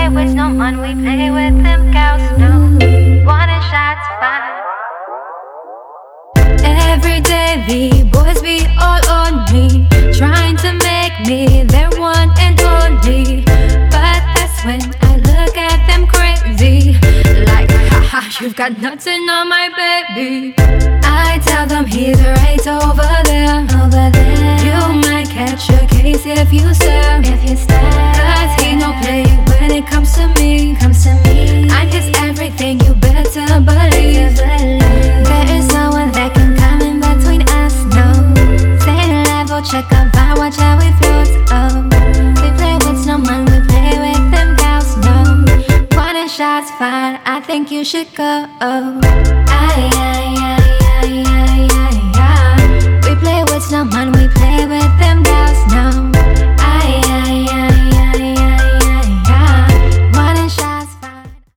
play with no man, we play with them girls, no. Wanting shots fired. Every day the boys be all on me, trying to make me their one and only. But that's when I look at them crazy, like, haha, you've got nothing on my baby. I tell them he's right over there, over there. You might catch a case if you stare, cause he no play when it comes to me, I'm his everything, you better believe. There is no one that can come in between us, no. Same level, check up, I watch how we float, oh. We play with no man, we play with them girls, no. Wanting shots fired, I think you should go, oh. We play with no man, we play with them girls, no.